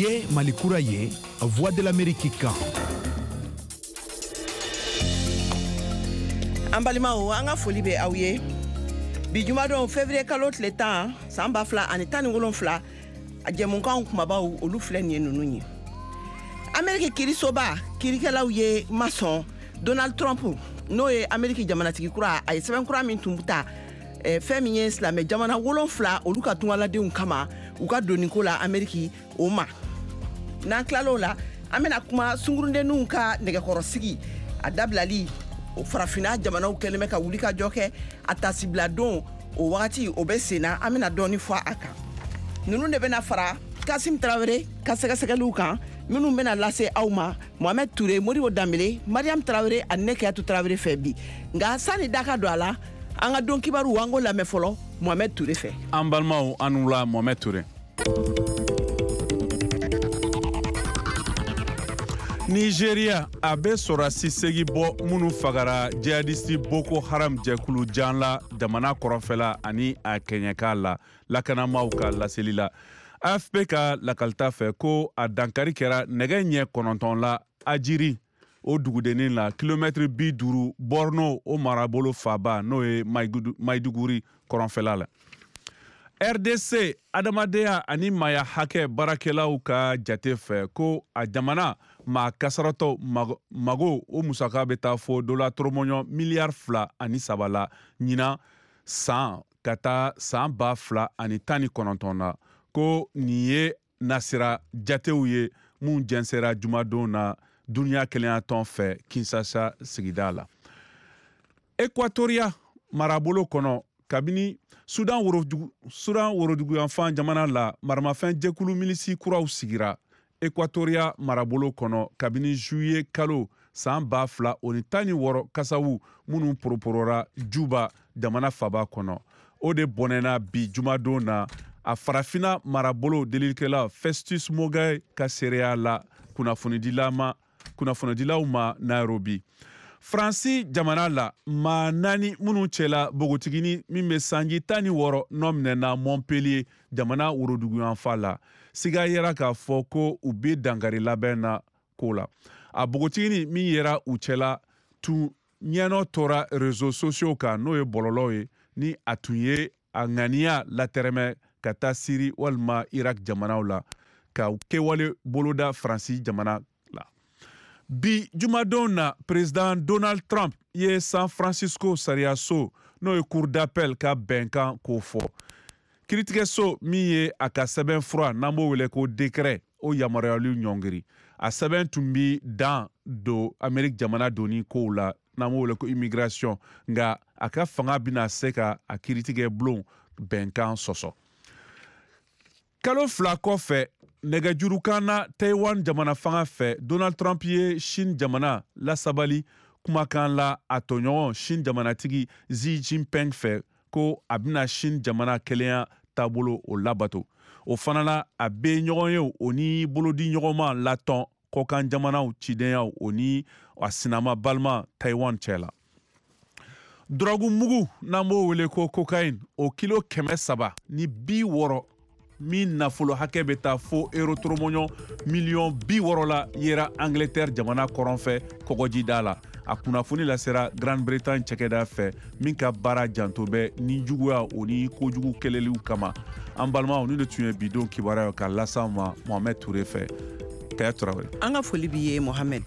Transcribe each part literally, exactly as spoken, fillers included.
Niye Malikura ye, Voix de l'Amérique kan. An balimaw an ka foli bɛ aw ye bi jumadon février kalo tile tan san ba fila ani tan ni wolonfila a jɛmukanw kumabaw olu filɛ nin ye ninnu ye Amérique kirisoba kirikɛlaw ye masɔn Donald Trump n'o ye Amérique jamanatigi kura a ye sɛbɛn kura min tun ta eh, fɛn min ye silamɛ jamana wolonfila olu ka tungaladenw kama u ka doniko la Amérique o ma n'an tilal'o la an bɛna kuma sungurundenninw ka nɛgɛkɔrɔsigi a dabilali o farafina jamanaw kɛlen bɛ ka wuli ka jɔ kɛ a tasibila don o wagati o bɛ senna an bɛna dɔɔni fɔ a kan ninnu de bɛna fara Kasim Tarawele ka sɛgɛsɛgɛliw kan minnu bɛna lase aw ma Mohamed Touré Modibo Dambele Mariam Tarawele ani ne Keyatu Tarawele fɛ bi nka sani da ka don a la an ka don kibaru an k'o lamɛn fɔlɔ Mohamed Touré fɛ an balimaw an wula Mohamed Touré Nigeria a bɛ sɔrɔsi segi bɔ minnu fagara jihadisti Boko Haram jɛkulu jan la jamana kɔrɔfɛla ani a kɛɲɛka la lakanamaw ka laseli la A F P ka lakalita fɛ ko a dankari kɛra nɛgɛ ɲɛ kɔnɔntɔn la Ajiri o dugudennin la kilomɛtiri bi duuru Borno o marabolo faba n'o ye Maiduguri kɔrɔnfɛla la R D C adamadenya ani maya hakɛ barakɛlaw ka jate fɛ ko a jamana maa kasaratɔ mago o musaka bɛ taa fɔ dola toromɔɲɔ miliyari fila ani saba la ɲina san ka taa san ba fila ani tan ni kɔnɔntɔn na ko nin ye nasira jatew ye mun jɛnsɛra jumadon na duniya kelenya tɔn fɛ Kinshasa sigida la Equatoria marabolo kɔnɔ kabini Sudan worodugu Sudan woroduguyanfan jamana la maramafɛn jɛkulu milisi kuraw sigira Equatoria marabolo kɔnɔ kabini juillet kalo san ba fila o ni tan ni wɔɔrɔ kasawu minnu poroporora Juba jamana faba kɔnɔ o de bɔnɛna bi jumadon na a farafina marabolo delilikɛla Festus Mogae ka seereya la kunnafonidila ma kunnafonidilaw ma Nairobi Faransi jamana la maa naani minnu cɛla bogotigini min bɛ sanji tan ni wɔɔrɔ nɔ minɛna Montpellier jamana woroduguyanfa la siga yɛra k'a fɔ ko u bɛ dankari labɛn na ko la a bogotigini min yɛra u cɛla tun ɲɛnɔ tora réseaux sociaux kan n'o ye bɔlɔlɔw ye ni a tun ye a ŋaniya latɛrɛmɛ ka taa Siri walima Irak jamanaw la ka kɛwale boloda Faransi jamana la bi jumadon na président Donald Trump ye San Francisco sariyaso n'o ye cour d'appel ka bɛnkan k'o fɔ kiiritigɛso min ye a ka sɛbɛn fura n'an b'o wele ko décret o yamaruyali ɲɔngiri a sɛbɛn tun bi dan don Amérique jamana doni kow la n'an b'o wele ko immigration nka a ka fanga bɛna se ka a kiiritigɛ bulon bɛnkan sɔsɔ kalo fila kɔfɛ nɛgɛjurukan na Taiwan jamana fanga fɛ Donald Trump ye Chine jamana lasabali kumakan la a tɔɲɔgɔn Chine jamanatigi Xi Jinping fɛ ko a bɛna Chine jamana kelenya taabolo o labato o fana la a bɛ ɲɔgɔn ye o ni bolodi ɲɔgɔnma latɔn kɔkan jamanaw cidenyaw o ni a sinama balima Taiwan cɛ la drogue mugu n'an b'o wele ko cocaïne o kilo kɛmɛ saba ni bi wɔɔrɔ min nafolo hakɛ bɛ taa fo euro toromɔɲɔ miliyɔn bi wɔɔrɔ la yera Angleterre jamana kɔrɔnfɛ kɔgɔjida la a kunnafoni lasera Grande Bretagne cɛkɛda fɛ min ka baara janto bɛ ni juguya o ni kojugu kɛlɛliw kama an balimaw ni de tun ye bidon kibaruya ka lasa ma Mohamed Touré fɛ Kaya Tarawele an ka foli b'i ye Mohamed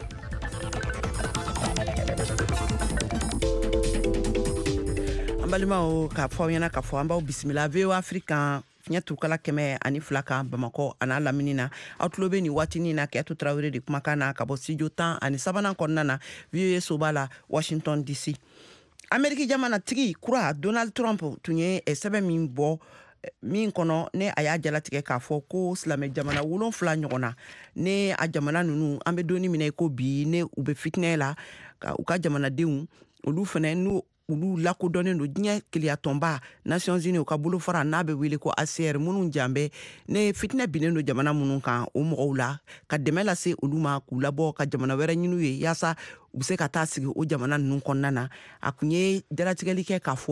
an balimaw k'a fɔ aw ɲɛna k'a fɔ an b'aw bisimila V O Afrique fiɲɛ tukala kɛmɛ ani fila kan Bamakɔ an'a lamini na aw tulo bɛ nin waatinin na Keyatu Tarawele de kumakan na ka bɔ studio tan ani sabanan kɔnɔna na V O A soba la Washington D C Amérique jamanatigi kura Donald Trump tun ye sɛbɛn min bɔ min kɔnɔ ne a y'a jalatigɛ k'a fɔ ko silamɛ jamana wolonfila ɲɔgɔn na ne a jamana ninnu an bɛ donni minɛ ko bi ne u bɛ fitinɛ la ka u ka jamanadenw olu fana n'u ulu lakodɔnnen don diɲɛ keleyatɔnba Nations Unies u ka bolo fara n'a bɛ wele ko A C R minnu janbɛ ne fitinɛ binnen don jamana minnu kan o mɔgɔw la ka dɛmɛ lase olu ma k'u labɔ ka jamana wɛrɛ ɲini u ye yaasa u bɛ se ka taa sigi o jamana ninnu kɔnɔna na a kun ye jalatigɛli kɛ k'a fɔ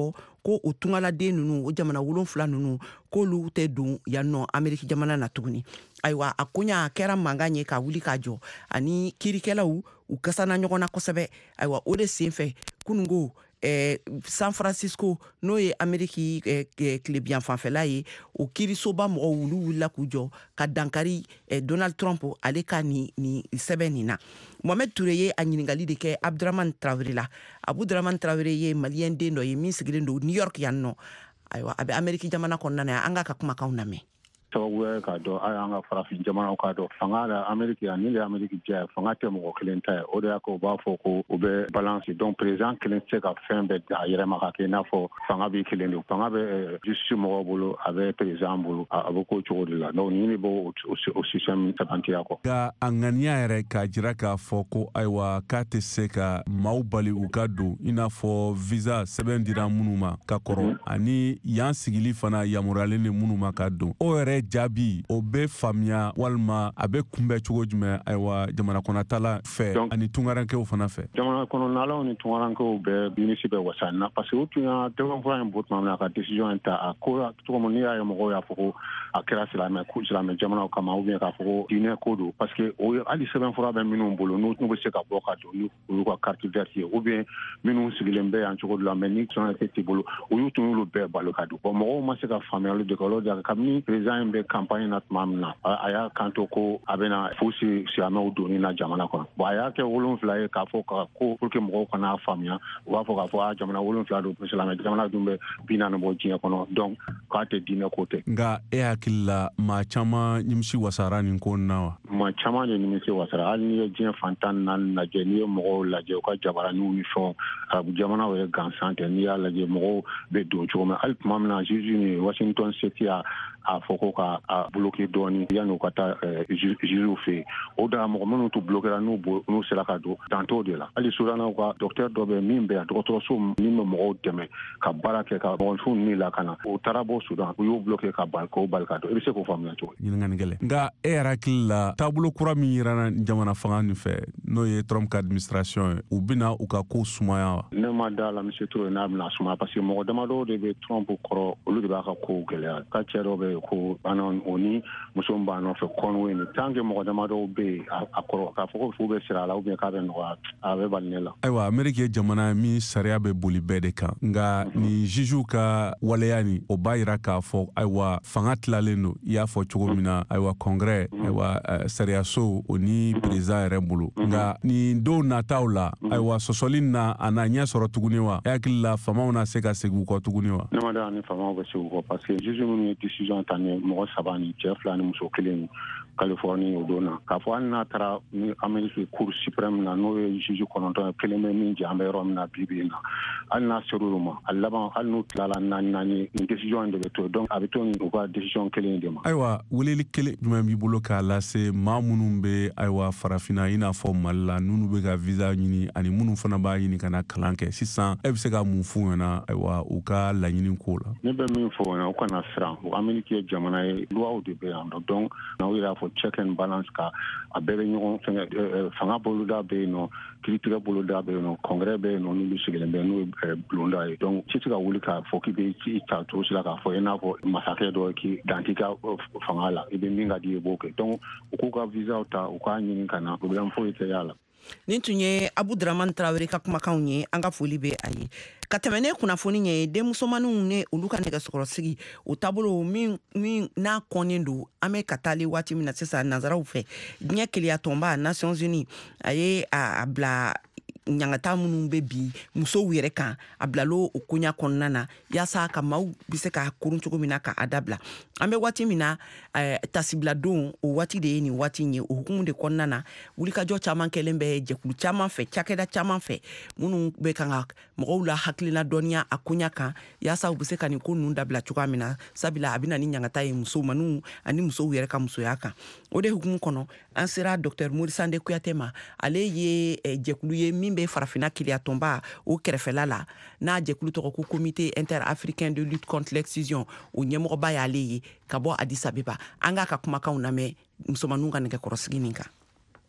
ko o tungaladen nunu o jamana wolonfila nunu k'olu tɛ don yan nɔ Ameriki jamana na tuguni. Ayiwa a koɲa kɛra mankan ye ka wuli ka jɔ ani kirikɛlaw u kasana ɲɔgɔn na kosɛbɛ. Ayiwa o de senfɛ kunungo Eh, San Francisco n'o ye Ameriki eh, eh, tilebiyan fanfɛla ye o kiirisoba mɔgɔw wulu wulila k'u jɔ ka dankari eh, Donald Trump ale ka ni, ni sɛbɛn nin na. Mohamed Toure ye a ɲiningali de kɛ Abdurahman Traoré la. Abdurahman Traoré ye maliyɛn den dɔ ye min sigilen don New York yan nɔ. Ayiwa a bɛ Ameriki jamana kɔnɔna na an ka ka kumakanw lamɛn. sababu ka dɔn an ka farafin jamanaw ka dɔn fanga la Ameriki ani le Ameriki jɛ fanga tɛ mɔgɔ kelen ta ye o de y'a ko b'a fɔ ko u bɛ balance donc président kelen tɛ se ka fɛn bɛɛ a yɛrɛ ma ka kɛ i n'a fɔ fanga bɛ kelen de fanga bɛ justice mɔgɔw bolo a bɛ président bolo a bɛ k'o cogo de la donc ni b'o o système sabantiya kɔ. Nka a ŋaniya yɛrɛ k'a jira k'a fɔ ko ayiwa k'a tɛ se ka maaw bali u ka don i n'a fɔ visa sɛbɛn dira minnu ma ka kɔrɔ ani yan sigili fana yamaruyalen de minnu ma ka don o yɛrɛ jaabi o bɛ faamuya walima a bɛ kunbɛn cogo jumɛn ayiwa jamana kɔnɔtala fɛ ani tungarankew fana fɛ. Jamana kɔnɔnalaw ni tungarankew bɛɛ binisi bɛ wasa na parce que o tun y'a tɛgɛfura in bɔ tuma min na ka décision in ta a ko cogo min n'i y'a ye mɔgɔw y'a fɔ ko a kɛra silamɛ ko silamɛ jamanaw kama ou bien k'a fɔ ko diinɛ ko don parce que o hali sɛbɛnfura bɛ minnu bolo n'u bɛ se ka bɔ ka don ni olu ka carte verte ye ou bien minnu sigilen bɛ yan cogo dɔ la mais ni tɛ t'i bolo o y'u tun y'olu bɛɛ balo ka don bon mɔgɔw ma se ka faamuyali de kɛ olu de kabini président in bɛ campagne na tuma min na a y'a kanto ko a bɛna fosi silamɛw donni na jamana kɔnɔ bon a y'a kɛ wolonfila ye k'a fɔ ka ko pour que mɔgɔw kana faamuya u b'a fɔ k'a fɔ a jamana wolonfila don silamɛ jamana dun bɛ bi naani bɔ diɲɛ kɔnɔ donc k'a tɛ diinɛ ko tɛ. Nka e hakili la maa caman nimisi wasara nin ko na wa. Maa caman de nimisi wasara hali n'i ye diɲɛ fantan naani lajɛ n'i ye mɔgɔw lajɛ u ka jabaraninw ni fɛnw arabu jamanaw yɛrɛ gansan tɛ n'i y'a lajɛ mɔgɔw bɛ don cogo min hali tuma min na juge ni Washington State y'a a fɔ ko ka a bloqué dɔɔni yan'u ka taa jugew fɛ yen o da mɔgɔ minnu t'u bloquéra n'u n'u sera ka don dan t'o de la hali Sudanaw ka docteur dɔ bɛ min bɛ yan dɔgɔtɔrɔso min bɛ mɔgɔw dɛmɛ ka baara kɛ ka mɔgɔninfinw ni lakana o taara bɔ Sudan u y'o bloqué ka ban k'o bali ka don i bɛ se k'o faamuya cogo di. Ɲininkali gɛlɛn nka e yɛrɛ hakili la taabolo kura min yirana jamana fanga nin fɛ n'o ye Trump ka administration ye u bɛna u ka ko sumaya wa. Ne ma da la monsieur Toure n'a bɛna sumaya parce que mɔgɔ damadɔ de bɛ Trump kɔrɔ olu de b'a ka kow gɛlɛya ka cɛ dɔ bɛ ko bana o ni muso b'a nɔfɛ kɔnwe ni tant que mɔgɔ damadɔ bɛ yen a kɔrɔ k'a fɔ ko fu bɛ sira a la ou bien k'a bɛ nɔgɔya a bɛ bali ne la. Ayiwa Ameriki ye jamana min sariya bɛ boli bɛɛ de kan nka ni jugew ka waleya ni o b'a yira k'a fɔ ayiwa fanga tilalen don i y'a fɔ cogo min na ayiwa congrès ayiwa sariyaso o ni président yɛrɛ bolo nka nin don nataw la ayiwa sɔsɔli na a na ɲɛ sɔrɔ tuguni wa e hakili la famaw na se ka segin u kɔ tuguni wa. Ne ma d'a la ni famaw bɛ segin u kɔ parce que juge minnu ye décision ta ni mɔgɔ saba ni cɛ fila ni muso kelen Californie o don na k'a fɔ hali n'a taara ni Ameriki cour suprême na n'o ye juge kɔnɔntɔn ye kelen bɛ min jɛ an bɛ yɔrɔ min na bi bi in na hali n'a ser'olu ma a laban hali n'u tilala naani naani ni décision in de bɛ to donc a bɛ to ni u ka décision kelen de ma. Ayiwa weleli kelen jumɛn b'i bolo k'a lase maa minnu bɛ ayiwa farafinna i n'a fɔ Mali la n'olu bɛ ka visa ɲini ani minnu fana b'a ɲini ka na kalan kɛ sisan e bɛ se ka mun f'u ɲɛna ayiwa u ka laɲini ko la. Ne bɛ min fɔ o ɲɛna u kana siran Ameriki ye jamana ye luwaw de bɛ yan nɔ donc n'aw yɛrɛ fɔ check and balance ka a bɛɛ bɛ ɲɔgɔn fɛngɛ fanga boloda bɛ yen nɔ kiiritigɛ boloda bɛ yen nɔ congrès bɛ yen nɔ n'olu sigilen bɛ n'o ye bulonda ye donc ci tɛ ka wuli k'a fɔ k'i bɛ i ta to sira k'a fɔ i n'a fɔ masakɛ dɔ k'i dan t'i ka fanga la i bɛ min ka di i b'o kɛ donc u k'u ka visaw ta u k'a ɲini ka na problème foyi tɛ y'a la. Nin tun ye Abdurahman Traoré ka kumakanw ye an ka foli bɛ a ye ka tɛmɛ ne kunnafoni ye denmusomaninw ne olu ka nɛgɛsɔrɔsigi o taabolo min min n'a kɔnnen don an bɛ ka taali waati min na sisan nanzaraw fɛ diɲɛ keleya tɔnba Nations Unies a ye a bila ɲangata minnu bɛ bi musow yɛrɛ kan a bilalo o koɲa kɔnɔna na yaasa ka maaw bɛ se ka kurun cogo min na ka a dabila an bɛ waati min na tasibila don o waati de ye nin waati in ye o hukumu de kɔnɔna na wulikajɔ caman kɛlen bɛ jɛkulu caman fɛ cakɛda caman fɛ minnu bɛ kan ka mɔgɔw la hakilina dɔnniya a koɲa kan yaasa u bɛ se ka nin ko ninnu dabila cogoya min na sabula a bɛ na ni ɲangata ye musow ma n'u ani musow yɛrɛ ka musoya kan o de hukumu kɔnɔ an sera docteur Morisande Kuyate ma ale ye jɛkulu ye min bɛ farafina keleya tɔnba o kɛrɛfɛla la n'a jɛkulu tɔgɔ ko comité interafricain de lutte contre l'excision o ɲɛmɔgɔba y'ale ye ka bɔ Addis Abeba an k'a ka kumakanw lamɛn musomaninw ka nɛgɛkɔrɔsigi nin kan.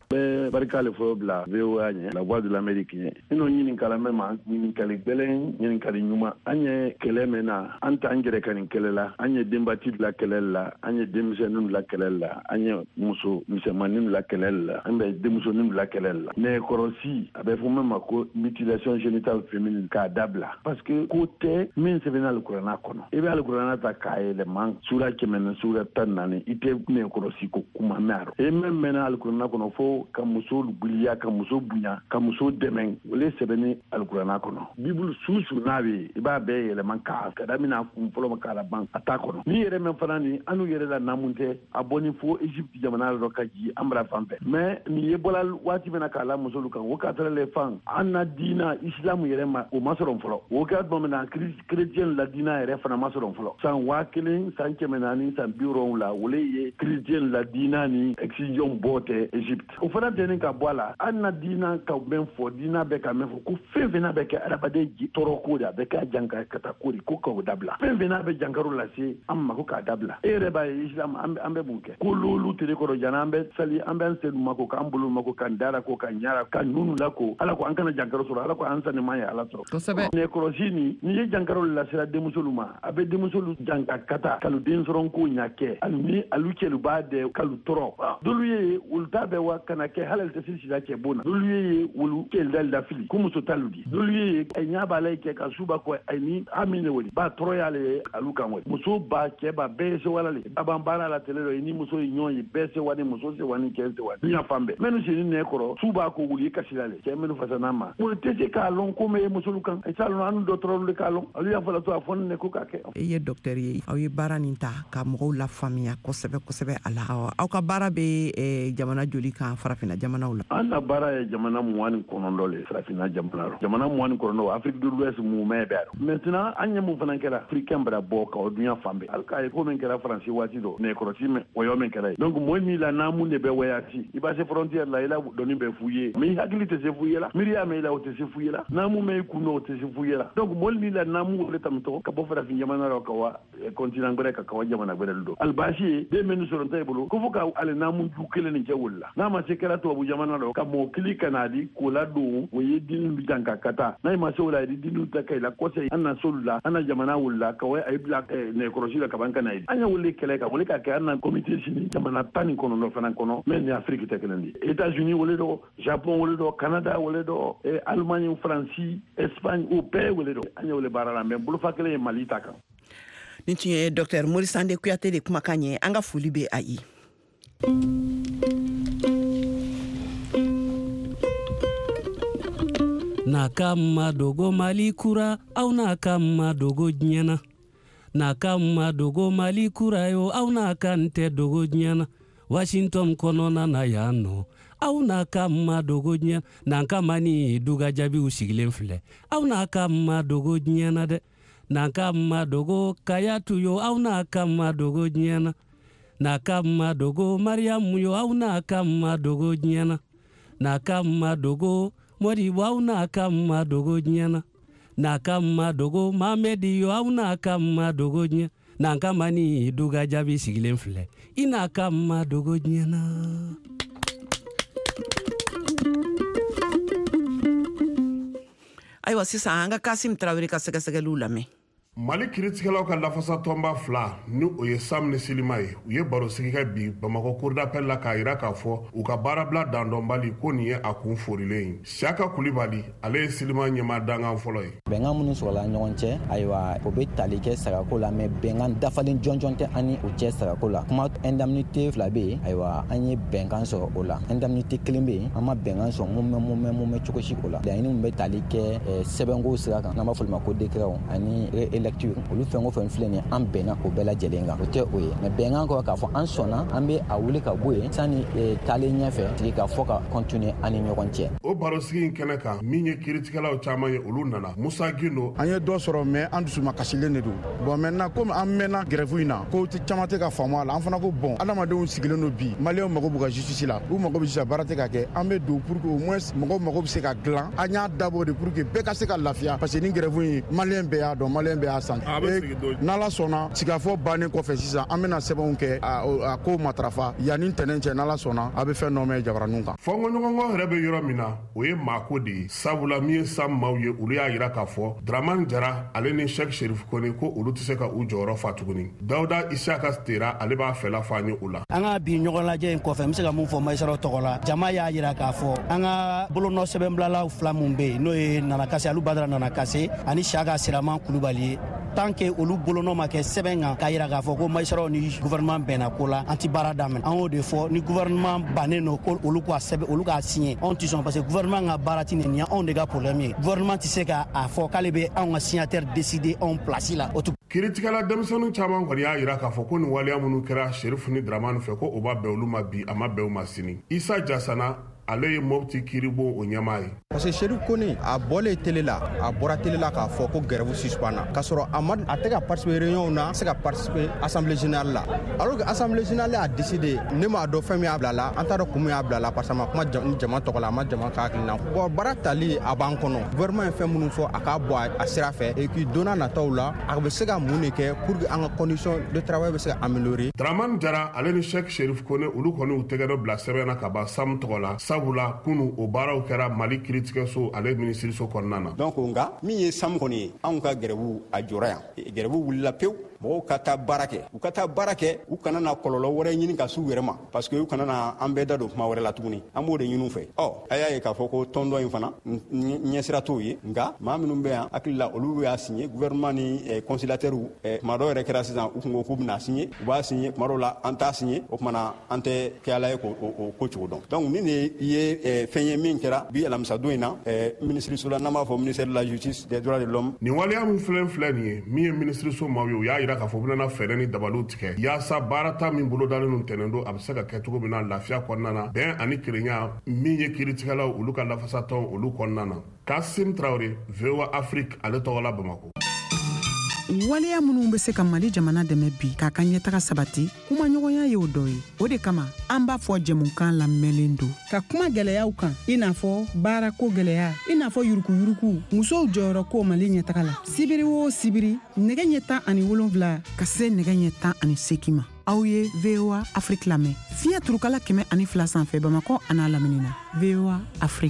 bɛ barikale fo bila V O A ɲɛ la voix de l'Amérique ɲɛ ino ɲininkala mɛ ma ɲininkali gbɛlɛn ɲininkali ɲuman an ye kɛlɛ mɛn na an t'an yɛrɛ ka nin kɛlɛ la an ye denbati la kɛlɛ la an ye denmisɛnninw la kɛlɛ la an ye muso misɛnmaninw la kɛlɛ la an bɛ denmusoninw la kɛlɛ la nɛgɛkɔrɔsi a bɛ fɔ min ma ko mutilation génitale féminine k'a dabila parce que ko tɛ min sɛbɛnna alikuranɛ kɔnɔ i bɛ alikuranɛ ta k'a yɛlɛma sura kɛmɛ ni sura tan naani i tɛ nɛgɛkɔrɔsi ko kuma mɛn a e min mɛnna alikuranɛ kɔnɔ fo ka muso giliya ka muso bonya ka muso dɛmɛ o le sɛbɛnni alikuranɛ kɔnɔ bibulu susu n'a bɛ i b'a bɛɛ yɛlɛma k'a ka daminɛ kun fɔlɔ ma k'a laban a t'a kɔnɔ ni yɛrɛ min fana ni an yɛrɛ la naamu tɛ a bɔni fo Egypte jamana dɔ ka ji an bara fan fɛ mais nin ye bɔla waati min na k'a la musolu kan o ka tɛrɛ le fan an na diina isilamu yɛrɛ ma o ma sɔrɔ fɔlɔ o kɛra tuma min na chrétien la diina yɛrɛ fana ma sɔrɔ fɔlɔ san waa kelen san kɛmɛ naani san bi wolonwula o le ye chrétien la diina ni excision bɔ tɛ Egypte o fana tɛni ka bɔ a la an na diina ka bɛn fɔ diina bɛ ka mɛn fɔ ko fɛn fɛn n'a bɛ kɛ adamaden tɔɔrɔ ko de a bɛ kɛ janka ka taa ko de ko k'o dabila fɛn fɛn n'a bɛ jankaro lase an ma ko k'a dabila e yɛrɛ b'a ye islam an bɛ mun kɛ ko l'olu tere kɔrɔ jana an bɛ sali an bɛ an selu ma ko k'an bolo ma ko k'an dara ko k'an ɲara ka nunu la ko ala ko an kana jankaro sɔrɔ ala ko an sani ma ye ala sɔrɔ kosɛbɛ nɛgɛkɔrɔsi ni n'i ye jankaro lasera denmusolu ma a bɛ denmusolu janka kata kalu den sɔrɔ ko ɲa kɛ hali ni alu cɛlu b'a dɛ kalu tɔrɔ dolu ye wulu t'a bɛ wa kana kɛ hali tɛ siri sira cɛ bon na dolu ye wulu kɛli da lafili ko muso talu di dolu ye a ɲa b'a la kɛ ka suba ko ayi ni ami ne wali ba tɔrɔ y'ale alu kan wali muso ba cɛ ba bɛɛ ye se wala le ba ban baara la tele dɔ ni muso ye ɲɔgɔn ye bɛɛ se wani muso se wani cɛ se wani dunya fan bɛɛ minnu sini nɛ kɔrɔ su b'a ko wuli kasi la le cɛ minnu fasa n'a ma o tɛ se k'a lɔn ko mɛ ye musolu kan a t'a lɔn an dɔgɔtɔrɔw de k'a lɔn olu y'a fɔla to a fɔ ne ko k'a kɛ e ye docteur ye aw ye baara nin ta ka mɔgɔw la faamuya kosɛbɛ kosɛbɛ a la aw ka baara bɛ jamana joli kan farafinna jamanaw la an na baara ye jamana mugan ni kɔnɔntɔn le farafinna jamana la jamana mugan ni kɔnɔntɔn Afrique de l'Ouest mumɛ bɛ a maintenant an ɲɛ mun fana kɛra africain bara bɔ ka o dunya fan bɛɛ ali k'a ye ko min kɛra faransi waati dɔ nɛgɛkɔrɔsi mɛ o yɔ min kɛra ye donc mɔgɔ min la naamu de bɛ wayati i b'a se frontière la i la dɔnni bɛ f'u ye mais i hakili tɛ se f'u ye la miiri y'a mɛn i la o tɛ se f'u ye la naamu mɛn i kun na o tɛ se f'u ye la donc mɔgɔ min la naamu o de tamitɔ ka bɔ farafin jamana la ka wa continent wɛrɛ ka ka wa jamana wɛrɛ don ali baasi ye den min sɔrɔ ta i bolo ko fo ka ale naamu ju kelen nin cɛ wuli la n'a ma se kɛra tubabu jamana la ka mɔgɔ kili ka n'a di k'o la don o ye dini jan ka ka taa n'a ma se o la a ye dini ta ka i la kɔsɛ an na solu la an na jamana wuli la ka wa a ye bila nɛgɛkɔrɔsi la ka ban ka na ye an y'a wele kɛlɛ ka wele ka kɛ an na comité sini jamana tan ni kɔnɔntɔn fana kɔnɔ mais ni Afrique tɛ kelen di États-Unis wele dɔ Japon wele dɔ Canada wele dɔ Allemagne Faransi Espagne o bɛɛ wele dɔ an y'a wele baara la mais bolofa kelen ye Mali ta kan nin tun ye docteur Morisande Kuyate de kumakan ye an ka foli bɛ a ye na kama dogo Mali kura au na kama dogo nyana na kama dogo Mali kura yo au na kante dogo nyana Washington konona na yano au na kama dogo nyana na kama ni duga jabi usigilen filɛ au na kama dogo nyana de na kama dogo kayatu yo au na kama dogo nyana na kama dogo Mariamu yo au na kama dogo nyana na kama dogo Mori au na kama dogo nyana na kama dogo Mamedi yo au na kama dogo nyana na kama ni duga jabi sigilen filɛ ina kama dogo nyana ayiwa sisan an ka Kasim Tarawele ka sɛgɛsɛgɛliw lamɛn Mali kiiritigɛlaw ka lafasa tɔnba fila ni o ye Sam ni Silima ye u ye baro sigi kɛ bi Bamakɔ cour d'appel la k'a yira k'a fɔ u ka baarabila dandɔnbali ko nin ye a kun forilen ye Siyaka Kulibali ale ye Silima ɲɛmaa dankan fɔlɔ ye bɛnkan minnu sɔrɔla ɲɔgɔn cɛ ayiwa o bɛ tali kɛ sagako la mais bɛnkan dafalen jɔnjɔn tɛ an ni o cɛ sagako la kuma indemnité fila bɛ yen ayiwa an ye bɛnkan sɔrɔ o la indemnité kelen bɛ yen an ma bɛnkan sɔrɔ mun bɛ mun bɛ mun bɛ cogo si o la laɲini min bɛ tali kɛ sɛbɛnko sira kan n'an b'a fɔ o ma ko décret ani lecture olu fɛn o fɛn filɛ nin an bɛnna o bɛɛ lajɛlen kan o tɛ o ye mais bɛnkan kɔ k'a fɔ an sɔnna an bɛ a wuli ka bɔ yen sanni taalen ɲɛfɛ tigi ka fɔ ka continuer an ni ɲɔgɔn cɛ o barosigi in kɛnɛ kan min ye kiiritigɛlaw caman ye olu nana Musa Gindo an ye dɔ sɔrɔ mais an dusu ma kasilen de don bon maintenant comme an mɛnna grève in na ko caman tɛ ka faamu a la an fana ko bon adamadenw sigilen don bi maliyɛnw mago b'u ka justice la u mago bɛ justice baara tɛ ka kɛ an bɛ don pour que au moins mɔgɔw mago bɛ se ka dilan an y'a dabɔ de pour que bɛɛ ka se ka lafiya parce que ni grève in maliyɛn bɛɛ y'a dɔn maliyɛn bɛɛ y'a y'a san n'ala sɔnna sigafɔ bannen kɔfɛ sisan an bɛna sɛbɛnw kɛ a ko matarafa yanni ntɛnɛn cɛ n'ala sɔnna a bɛ fɛn dɔ mɛn jabaraninw kan. fɔnkɔɲɔgɔnkɔ yɛrɛ bɛ yɔrɔ min na o ye maako de ye sabula min ye san maaw ye olu y'a yira k'a fɔ Dramane Jara ale ni Cheikh Cherif Kone ko olu tɛ se ka u jɔyɔrɔ fa tuguni. Dawuda Isaka Tera ale b'a fɛla fɔ an ye o la. An ka bi ɲɔgɔn lajɛ in kɔfɛ n bɛ se ka mun fɔ Maïsara tɔgɔ la jama y'a yira k'a fɔ an ka bolonɔ sɛbɛnbilalaw fila min bɛ yen n'o ye Nana Kase Alu Badara Nana Kase ani Siyaka Siraman Kulubali ye tant que olu bolonɔ ma kɛ sɛbɛn kan k'a yira k'a fɔ ko Maïsara ni gouvernement bɛnna ko la an tɛ baara daminɛ an y'o de fɔ ni gouvernement bannen don ko olu k'a sɛbɛn olu k'a signé anw tɛ sɔn parce que gouvernement ka baara tɛ nin ye anw de ka problème ye gouvernement tɛ se k'a fɔ k'ale bɛ anw ka signataire décider anw place la o Kiiritigɛla denmisɛnninw caman kɔni y'a yira k'a fɔ ko nin waleya minnu kɛra Cherif ni Dramane fɛ ko o b'a bɛn olu ma bi a ma bɛn o ma sini. Isa Jasana ale ye Mopti Kiribon o ɲɛmaa ye. Parce que Cherif Kone a bɔlen télé la a bɔra télé la k'a fɔ ko grève suspend na k'a sɔrɔ a ma a tɛ ka participer réunion na a se ka participer assemblée générale la alors que assemblée générale a décidé ne m'a dɔn fɛn min y'a bila la an t'a dɔn kun min y'a bila la parce que a ma kuma jama tɔgɔ la a ma jama ka hakilina bon baara tali a b'an kɔnɔ gouvernement ye fɛn minnu fɔ a k'a bɔ a sira fɛ et puis donna nataw la a bɛ se ka mun de kɛ pour que an ka condition de travail bɛ se ka améliorer. Dramane Jara ale ni Cheikh Cherif Kone olu kɔni u tɛgɛ dɔ bila sɛbɛn na ka ban Sam tɔgɔ la sabula kunu o baaraw kɛra Mali kiiritigɛso ale minisiriso kɔnɔna na. Donc nka min ye Sam kɔni ye anw ka grève a jɔra yan grève wulila pewu mɔgɔw ka taa baara kɛ u ka taa baara kɛ u kana na kɔlɔlɔ wɛrɛ ɲini ka s'u yɛrɛ ma parce que u kana na an bɛɛ da don kuma wɛrɛ la tuguni an b'o de ɲini u fɛ ɔ a y'a ye k'a fɔ ko tɔn dɔ in fana ɲɛsira t'o ye nka maa minnu bɛ yan hakili la olu y'a signé gouvernement ni conciliateurs tuma dɔw yɛrɛ kɛra sisan u kun ko k'u bɛna signé u b'a signé tuma dɔw la an t'a signé o kumana an tɛ kɛ ala ye k'o ko cogo dɔn donc ni de ye fɛn ye min kɛra bi alamisadon in na minisiriso la n'an b'a fɔ ministère de la justice des droits de l'homme. nin waleya min filɛ filɛ nin ye min ye minisiriso maaw ye u y'a yira k'a fɔ u bɛna fɛɛrɛ ni dabaliw tigɛ yaasa baarata min bolodalen nu tɛnɛn don a bɛ se ka kɛ cogo min na lafiya kɔnɔna na bɛn ani kelenya min ye kiiritigɛlaw olu ka lafasatɔn olu kɔnɔna na. Kasim Traoré V O A Afrique ale tɔgɔ la Bamako. waleya minnu bɛ se ka Mali jamana dɛmɛ bi k'a ka ɲɛtaga sabati kumaɲɔgɔnya ye o dɔ ye o de kama an b'a fɔ jɛmukan lamɛnlen don ka kuma gɛlɛyaw kan i n'a fɔ baarako gɛlɛya i n'a fɔ yurukuyuruku musow jɔyɔrɔ ko Mali ɲɛtaga la sibiri o sibiri nɛgɛ ɲɛ tan ani wolonwula ka se nɛgɛ ɲɛ tan ani seegin ma aw ye V O A Afrique lamɛn fiɲɛ turukala kɛmɛ ani fila sanfɛ Bamakɔ a n'a lamini na V O A Afrique.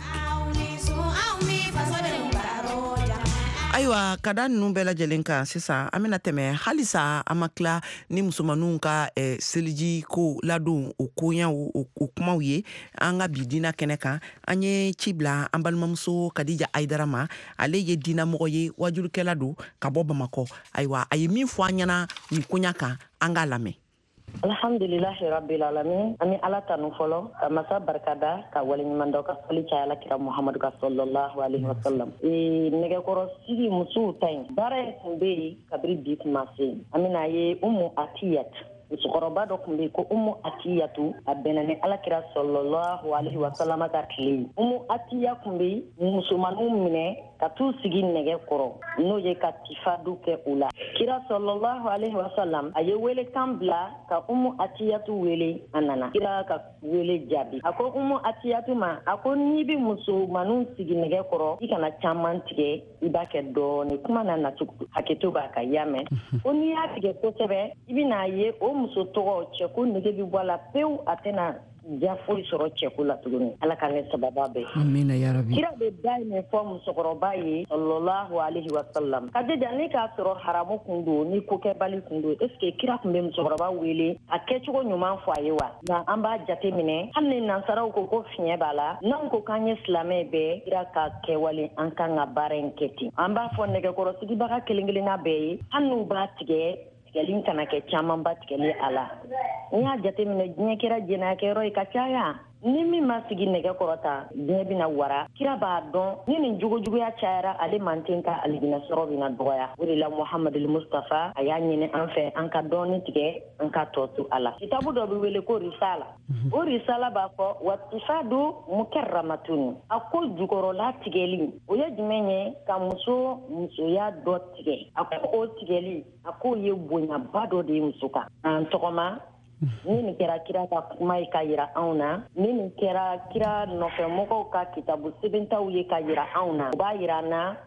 ayiwa ka da ninnu bɛɛ lajɛlen kan sisan an bɛna tɛmɛ halisa an ma tila ni musomaninw ka eh, seliji ko ladon o koɲaw o, o kumaw ye an ka bi diina kɛnɛ kan an ye ci bila an balimamuso Kadija Aidara ma ale ye diinamɔgɔ ye wajurukɛla don ka bɔ Bamakɔ ayiwa a ye min fɔ an ɲɛna nin koɲa kan an k'a lamɛn. Alhamdulillahi rabbil alamin ani ala tanu fɔlɔ ka masa barikada ka waleɲuman dɔ ka foli caya Alakira Muhamadu ka sallallahu alaihi wasallam. ee nɛgɛkɔrɔ sigi musow ta yen baara in tun bɛ yen kabiri bi kuma se an bɛna ye Umu Atiyat musokɔrɔba dɔ tun bɛ yen ko Umu Atiyatu a bɛnna ni Alakira sallallahu alaihi wasallam ka tile ye. Umu Atiya tun bɛ musomaninw minɛ ka t'u sigi nɛgɛ kɔrɔ n'o ye ka tifadu kɛ u la. Kira sallallahu alaihi wasallam a ye welekan bila ka Umu Atiyatu wele a nana. Kira ka wele jaabi a ko Umu Atiyatu ma a ko n'i bɛ musomaninw sigi nɛgɛ kɔrɔ i kana caman tigɛ i b'a kɛ dɔɔni kuma na nacogo hakɛto b'a ka ya mɛn ko n'i y'a tigɛ kosɛbɛ i bɛna ye o muso tɔgɔ cɛko nege bɛ bɔ a la pewu a tɛna ja foyi sɔrɔ cɛko la tuguni ala ka ne sababa bɛɛ. Amina ya Rabbi. Kira bɛ dayirimɛ fɔ musokɔrɔba ye sallallahu alaihi wasallam Kadija ne k'a sɔrɔ haramu kun don ni kokɛbali kun don est ce que kira tun bɛ musokɔrɔba wele a kɛcogo ɲuman fɔ a ye wa nka an b'a jate minɛ hali ni nansaraw ko ko fiɲɛ b'a la n'anw ko k'an ye silamɛ bɛɛ kira ka kɛwale an kan ka baara in kɛ ten an b'a fɔ nɛgɛkɔrɔ sigibaga kelen kelenna bɛɛ ye hali n'u b'a tigɛ tigɛli kana kɛ caman ba tigɛli a la n'i y'a jateminɛ diɲɛ kɛra jɛnɛyakɛyɔrɔ ye ka caya ni min ma sigi nɛgɛ kɔrɔ ta diɲɛ bɛna wara kira b'a dɔn ni nin jogojuguya cayara ale manten ka alijinɛ sɔrɔ bɛna dɔgɔya o de la Muhamadu Mustafa a y'a ɲini an fɛ an ka dɔɔni tigɛ an ka tɔ to a la kitabu dɔ bɛ wele ko risala o risala b'a fɔ watifadu mukarramatun a ko jukɔrɔla tigɛli o ye jumɛn ye ka muso musoya dɔ tigɛ a ko o tigɛli a k'o ye bonyaba dɔ de ye muso kan an tɔgɔma ni nin kɛra kira ka kuma ye ka yira anw na ni nin kɛra kira nɔfɛmɔgɔw ka kitabu sɛbɛntaw ye ka yira anw na o b'a yira an na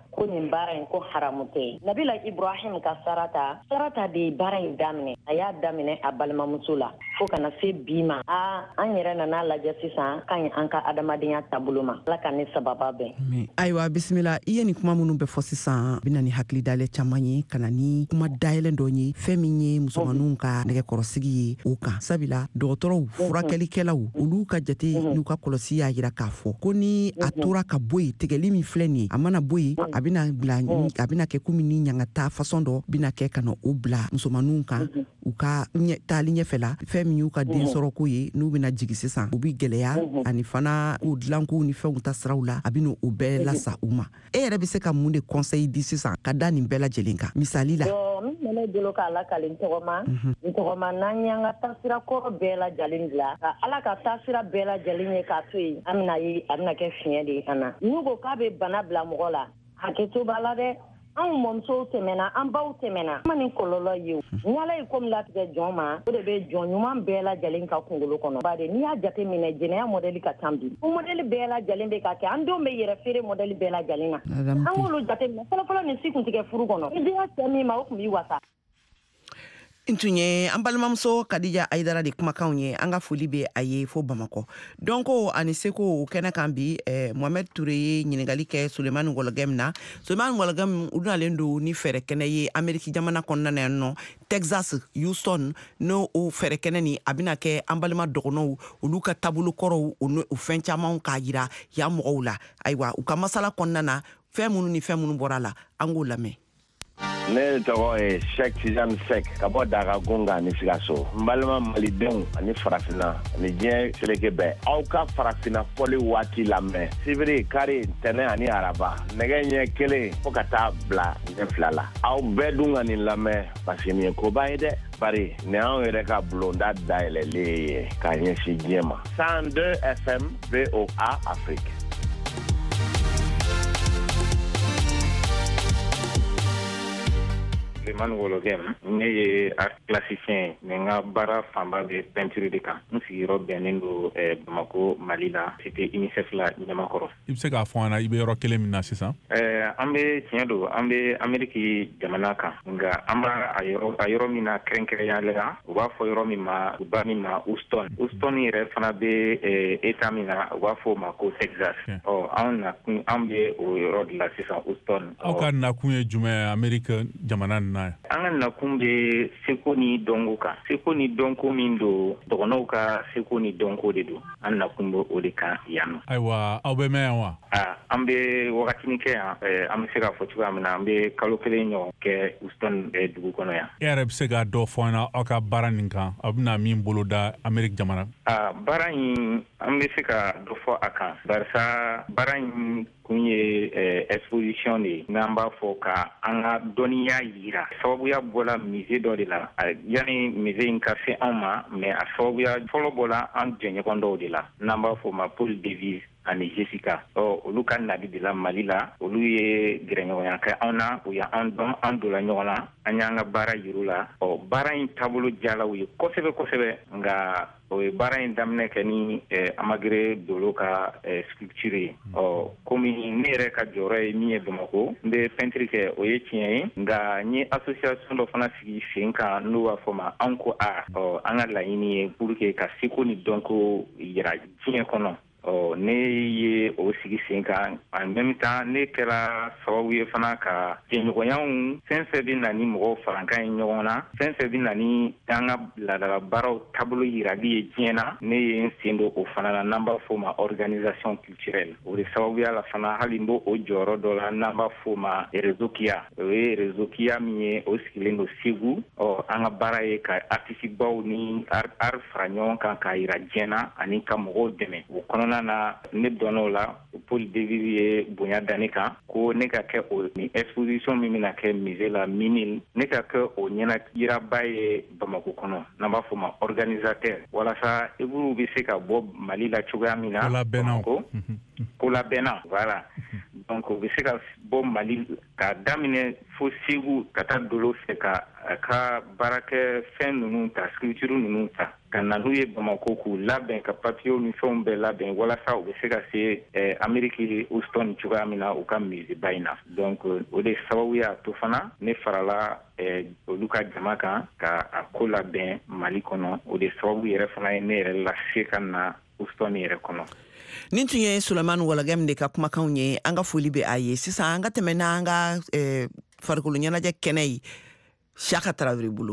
ko nin baara in ko haramu tɛ nabila ibrahim ka sarata sarata de baara in daminɛ a y'a daminɛ a balimamuso la fo kana se bi ma a an yɛrɛ nana lajɛ sisan ka ɲi an ka adamadenya taabolo ma ala ka ne sababa bɛn ayiwa bisimila i ye nin kuma minnu bɛ fɔ sisan bɛna ni hakili dayɛlɛ caman ye ka na ni kuma dayɛlɛ dɔ ye fɛn min ye musomaninw ka nɛgɛkɔrɔsigi ye o kan sabula dɔgɔtɔrɔw furakɛlikɛlaw olu ka jate n'u ka kɔlɔsi y'a yira k'a fɔ ko ni a tora ka bɔ yen tigɛli min filɛ nin ye a mana bɔ yen a bɛna bila a bɛna kɛ komi ni ɲangata fasɔn dɔ bɛna kɛ ka na o bila musomaninw kan u ka taali ɲɛfɛ la fɛn min y'u ka den sɔrɔ ko ye n'u bɛna jigi sisan u bɛ gɛlɛya ani fana k'u dilankow ni fɛnw ta siraw la a bɛna o bɛɛ lasa u ma e yɛrɛ bɛ se ka mun de conseil di sisan ka da nin bɛɛ lajɛlen kan misali la min ne bolo k'a lakale n tɔgɔma n tɔgɔma n'an y'an ka taasira kɔrɔ bɛɛ lajɛlen bila ka ala ka taasira bɛɛ lajɛlen ye k'a to yen an bɛna ye a bɛna kɛ fiɲɛ de ye an na n'u ko k'a bɛ bana bila mɔgɔ la hakɛto b'a la dɛ anw mɔmusow tɛmɛna an baw tɛmɛna ma nin kɔlɔlɔ ye o ni ala ye ko min latigɛ jɔn ma o de bɛ jɔn ɲuman bɛɛ lajɛlen ka kunkolo kɔnɔ bari n'i y'a jate minɛ jɛnɛya mɔdɛli ka can bi o mɔdɛli bɛɛ lajɛlen bɛ ka kɛ an denw bɛ yɛrɛ feere mɔdɛli bɛɛ lajɛlen na an k'olu jate minɛ fɔlɔfɔlɔ nin si kun tigɛ furu kɔnɔ i deya cɛ min ma o kun b'i wasa n tun ye an balimamuso kadija ayidara de kumakanw ye an ka foli bɛ a ye fo bamakɔ donc ani seko kɛnɛ kan bi eh, mohamed ture ye ɲininkali kɛ sulemani ngɔlɔgɛ min na sulemani ngɔlɔgɛ min u nalen don ni fɛɛrɛ kɛnɛ ye ameriki jamana kɔnɔna na yan nɔ texas houston no o fɛɛrɛ kɛnɛ ni a bɛna kɛ an balima dɔgɔnɔw olu ka taabolo kɔrɔw o fɛn camanw k'a yira yan mɔgɔw la ayiwa u ka masala kɔnɔna na fɛn minnu ni fɛn minnu bɔra la an k'o lamɛn ne tɔgɔ ye Sheikh Tijani Sek ka bɔ Dagagunga ani Sikaso n balima malidenw ani farafina ani diɲɛ seleke bɛɛ aw ka farafina fɔli waati lamɛn sibiri kari ntɛnɛ ani araba nɛgɛ ɲɛ kelen fo ka taa bila ɲɛ fila la aw bɛɛ dun ka nin lamɛn parce que nin ye koba ye dɛ bari nin anw yɛrɛ ka bulonda dayɛlɛlen ye k'a ɲɛsin diɲɛ ma cent deux F M V O A Afrique. Sulemani Ngɔlɔgɛ ne ye art classicien mais n ka baara fanba bɛ peinture de kan n sigiyɔrɔ bɛnnen don Bamako Mali la c'était UNICEF la Ɲamakɔrɔ. I bɛ se k'a fɔ an na i bɛ yɔrɔ kelen min na sisan? An bɛ tiɲɛ don an bɛ Amérique jamana kan nka an b'a a yɔrɔ a yɔrɔ min na kɛrɛnkɛrɛnyalen la u b'a fɔ yɔrɔ min ma u b'a min ma Houston. Houston yɛrɛ fana bɛ état min na u b'a fɔ o ma ko Texas. Ɔ anw nakun an bɛ o yɔrɔ de la sisan Houston. Aw ka nakun ye jumɛn ye Amérique jamana nin na? An ka nakun bɛ seko ni dɔnko kan seko ni dɔnko min don dɔgɔnɔw ka seko ni dɔnko de don an nakun bɛ o de kan yan nɔ. Ayiwa aw bɛ mɛn yan wa? An bɛ wagatinin kɛ yan an bɛ se k'a fɔ cogoya min na an bɛ kalo kelen ɲɔgɔn kɛ Houston dugu kɔnɔ yan. E yɛrɛ bɛ se k'a dɔ fɔ an na aw ka baara nin kan aw bɛna min bolo da Amérique jamana? Baara in an bɛ se ka dɔ fɔ a kan barisa baara in kun ye exposition de ye n'an b'a fɔ ka an ka dɔnniya yira sababuya bɔla musée dɔ de la yanni musée in ka se anw ma mais a sababuya fɔlɔ bɔla an jɛɲɔgɔn dɔw de la n'an b'a fɔ ma Paul Davis ani Jessica ɔ olu ka nali de la Mali la olu ye gɛrɛɲɔgɔnya kɛ anw na u y'an dɔn an donna ɲɔgɔn na an y'an ka baara yir'u la ɔ baara in taabolo diyala u ye kosɛbɛ kosɛbɛ nka o ye baara in daminɛ kɛ ni Amagere Dolo ka sculpture ye ɔ komi ne yɛrɛ ka jɔyɔrɔ ye min ye Bamako n bɛ peinture kɛ o ye tiɲɛ ye nka n ye association dɔ fana sigi sen kan n'o b'a fɔ ma Anko Art ɔ an ka laɲini ye pour que ka seko ni dɔnko yira diɲɛ kɔnɔ. ɔ ne ye o sigi sen kan en même temps ne kɛra sababu ye fana ka jɛɲɔgɔnyaw fɛn fɛn bɛ na ni mɔgɔw farankan ye ɲɔgɔn na fɛn fɛn bɛ na ni an ka laadala baaraw taabolo yirali ye diɲɛ na ne ye n sen don o fana la n'an b'a fɔ o ma organisation culturelle o de sababuya la fana hali n b'o o jɔyɔrɔ dɔ la n'an b'a fɔ o ma réseau Kia o ye réseau Kia min ye o sigilen don Segu ɔ an ka baara ye ka artiste baw ni art fara ɲɔgɔn kan k'a yira diɲɛ na ani ka mɔgɔw dɛmɛ o kɔnɔna na ne dɔnna o la Paul Davis ye bonya da ne kan ko ne ka kɛ o ni exposition min bɛna kɛ musée la Minil ne ka kɛ o ɲɛnajiraba ye Bamako kɔnɔ n'an b'a fɔ ma organisateur walasa Iburu bɛ se ka bɔ Mali la cogoya min na Bamako ko labɛnna voilà donc o bɛ se ka bɔ Mali ka daminɛ fo Segu ka taa Dolo fɛ ka a ka baarakɛ fɛn ninnu ta scripture ninnu ta ka na n'u ye Bamako k'u labɛn ka papiyew ni fɛnw bɛɛ labɛn walasa u bɛ se ka se eh, Ameriki Houston cogoya min na u ka musée-ba in na donc o de sababu y'a to fana ne farala eh, olu ka jama kan ka a ko labɛn Mali kɔnɔ o de sababu yɛrɛ fana ye ne yɛrɛ lase ka na Houston yɛrɛ kɔnɔ. Nin tun ye Sulemani Walagɛm de ka kumakanw ye an ka foli bɛ a ye sisan an ka tɛmɛ n'an ka eh, farikolo ɲɛnajɛ kɛnɛ ye Siaka Tarawele bolo.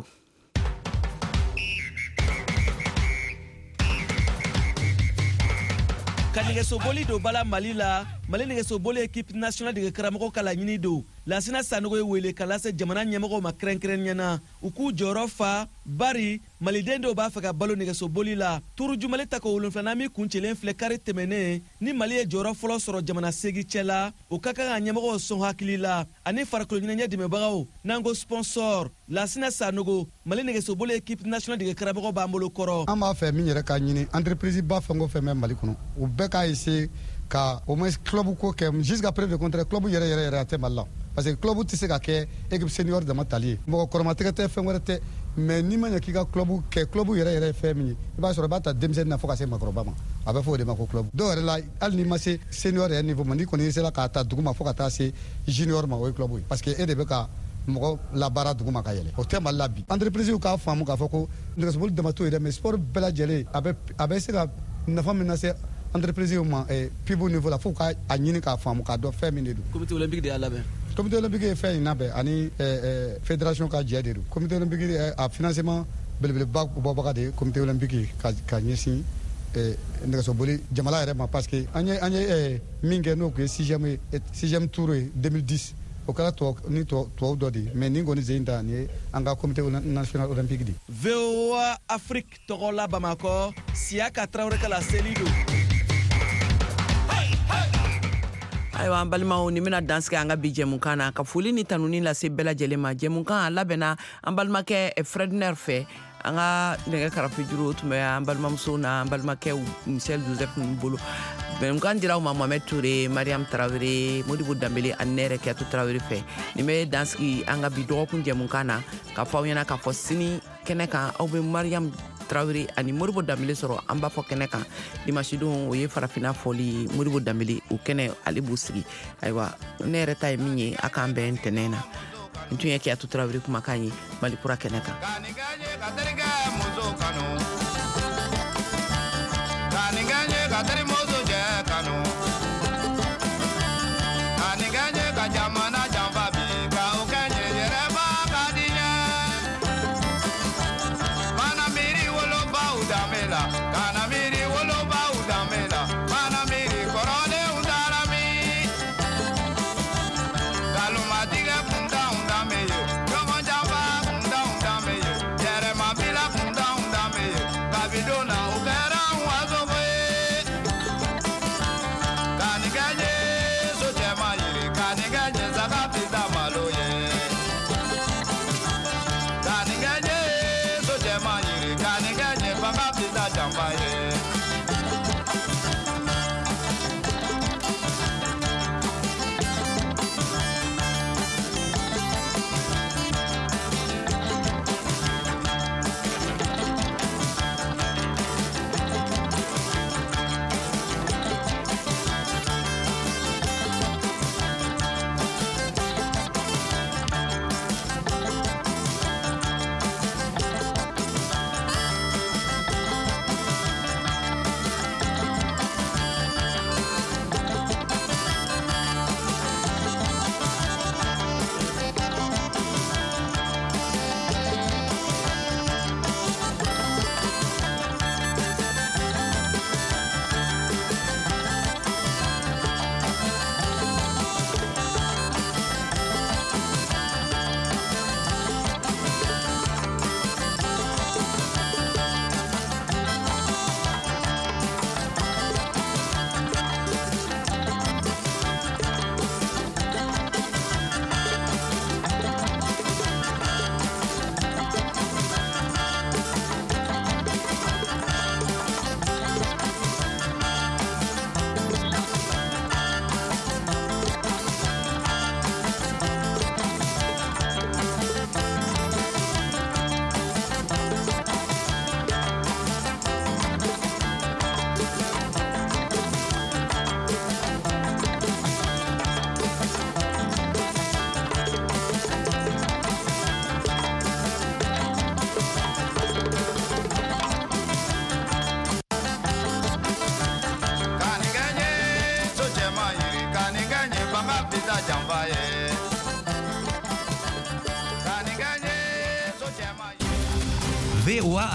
Ka nɛgɛsoboli don bala Mali la Mali nɛgɛsoboli équipe nationale de karamɔgɔ ka laɲini don Lansina Sanogo ye wele ka lase jamana ɲɛmɔgɔw ma kɛrɛnkɛrɛnnenya na u k'u jɔyɔrɔ fa bari maliden dɔw b'a fɛ ka balo nɛgɛsoboli la turu jumali ta ko wolonfilanan min kuncɛlen filɛ kari tɛmɛnen ni Mali ye jɔyɔrɔ fɔlɔ sɔrɔ jamana segi cɛ la o ka kan ka ɲɛmɔgɔw sɔn hakili la ani farikolo ɲɛnajɛ dɛmɛbagaw n'an ko sponsor Lansina Sanogo Mali nɛgɛsoboli équipe nationale de karamɔgɔ b'an bolo kɔrɔ an b'a fɛ min yɛrɛ ka ɲini entreprise ba fɛn o fɛn bɛ Mali kɔnɔ u bɛɛ k'a essayer ka au moins club ko kɛ jusqu'à preuve de contraire club yɛrɛ yɛrɛ yɛrɛ a tɛ Mali la parce que club tɛ se ka kɛ équipe senior dama tali ye mɔgɔ kɔrɔmatɛgɛ tɛ fɛn wɛrɛ tɛ mais n'i ma ɲɛ k'i ka club kɛ club yɛrɛ yɛrɛ ye fɛn min ye i b'a sɔrɔ i b'a ta denmisɛnnin na fo ka se makɔrɔba ma a bɛ fɔ o de ma ko club dɔw yɛrɛ la hali n'i ma se senior yɛrɛ niveau ma n'i kɔni sera k'a ta dugu ma fo ka taa se junior ma o ye club ye parce que e de bɛ ka mɔgɔ labaara dugu ma ka yɛlɛ o tɛ Mali la bi entreprise k'a faamu k'a fɔ ko nɛgɛsoboli dama t'o ye dɛ mais sport bɛɛ lajɛlen a bɛ a bɛ se ka nafa min lase entreprise ma eh, pibu niveau la fo ka a ɲini k'a faamu k'a dɔn fɛn min de don comité olympique de y'a labɛn comité olympique ye fɛn in labɛn ani eh, eh, fédération ka jɛ de don comité olympique eh, a financement belebeleba bɔbaga de ye comité olympique ka, ka ɲɛsin eh, nɛgɛsoboli jamana yɛrɛ ma parce que an ye an ye eh, min kɛ n'o tun ye sixième ye sixième tour ye deux mille dix o kɛra ni tubabu dɔ de ye mais nin kɔni sen ta nin ye an ka comité national olympique de V O A Afrique tɔgɔ la Bamakɔ Siaka Tarawele ka laseli don ayiwa an balimaw ni bɛna dansigi an ka bi jɛmukan na ka foli ni tanuni lase bɛɛ lajɛlen ma jɛmukan a labɛnna an balimakɛ Fredner fɛ an ka nɛgɛ karafe juru tun bɛ an balimamuso na an balimakɛ Michel Joseph bolo bɛnkan dira u ma Mohamed Toure Mariam Tarawele Modibo Dambele ani ne yɛrɛ Kiyatu Tarawele fɛ ni bɛ dansigi an ka bi dɔgɔkun jɛmukan na ka fɔ aw ɲɛna k'a fɔ sini kɛnɛ kan aw bɛ Mariam Tarawele ani Modibo Dambele sɔrɔ an b'a fɔ kɛnɛ kan dimanche don o ye farafina fɔli Modibo Dambele o kɛnɛ ale b'u sigi ayiwa ne yɛrɛ ta ye min ye a k'an bɛn ntɛnɛn na n tun ye Kiyatu Tarawele kumakan ye Malikura kɛnɛ kan Kana